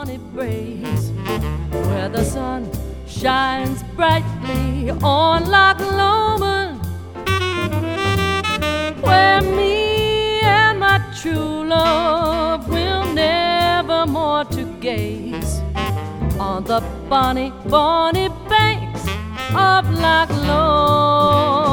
bonny breeze, where the sun shines brightly on Loch Lomond, where me and my true love will never more to gaze on the bonny, bonny banks of Loch Lomond.